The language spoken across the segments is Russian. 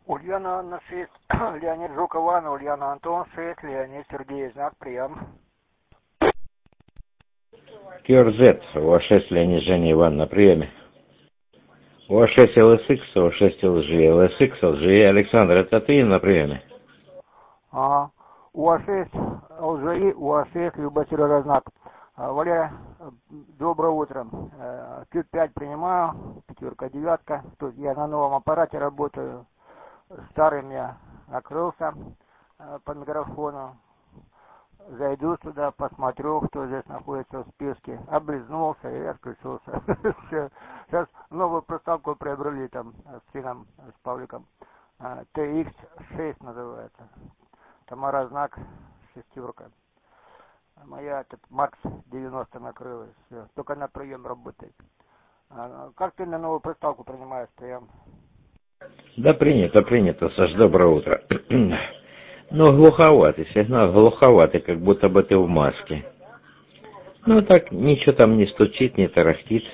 Ульяна Анна 6, Леонид Жуков Анна, Ульяна Антон 6, Леонид Сергей, знак прием. QRZ, ОА6 Леонид Женя Иван на приеме. ОА6 ЛСХ, ОА6 ЛЖ, ЛСХ, ЛЖ. Александр, это ты на приеме? Ага. УА6 ЛЖИ, УА6 Люба Серега знак. Валя, доброе утро. Q5 принимаю, пятерка, девятка. То есть я на новом аппарате работаю. Старым я накрылся по микрофону. Зайду сюда, посмотрю, кто здесь находится в списке. Облизнулся и отключился. Сейчас новую приставку приобрели там с сыном, с Павликом. TX6 называется. Тамара знак, шестерка. Моя этот Макс 90 накрылась. Все. Только на прием работает. Как ты на новую приставку принимаешь прием? Да принято, Саш, доброе утро. Ну, глуховатый сигнал, глуховатый, как будто бы ты в маске. Ну, так, ничего там не стучит, не тарахтит.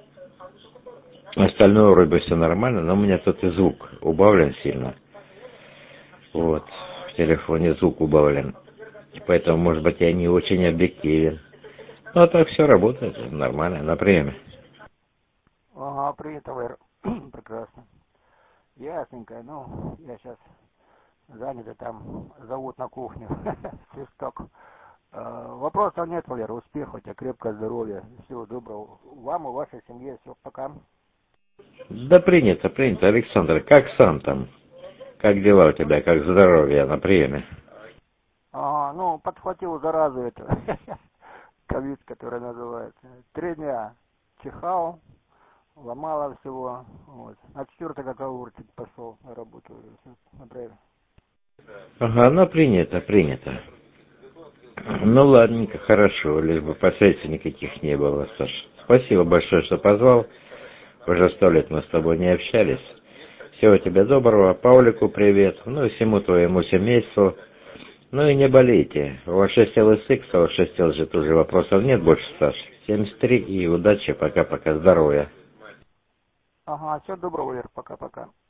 Остальное вроде все нормально, но у меня тут и звук убавлен сильно. Вот, в телефоне звук убавлен. Поэтому, может быть, я не очень объективен. Ну, а так все работает, нормально, на приеме. Ага, принято, Вэр. Прекрасно. Ясненько. Ну, я сейчас занят, там зовут на кухню. Свисток. Вопросов нет, Валер. Успеха, у тебя крепкое здоровье. Всего доброго. Вам и вашей семье. Все, пока. Да принято, Александр, как сам там? Как дела у тебя, как здоровье на приеме? Ага, ну, подхватил заразу эту. Ковид, который называется. 3 дня чихал, ломало всего. Вот. На 4-й как огурчик пошел на работу. Например. Ага, ну принято. Ну ладненько, хорошо, лишь бы последствий никаких не было, Саш. Спасибо большое, что позвал. Уже 100 лет мы с тобой не общались. Всего тебе доброго, Павлику привет, ну и всему твоему семейству. Ну и не болейте. У вас 6 LSX, у вас 6 LG тоже вопросов нет больше, Саш. 73 и удачи, пока-пока, здоровья. Ага, всего доброго, Валер, пока-пока.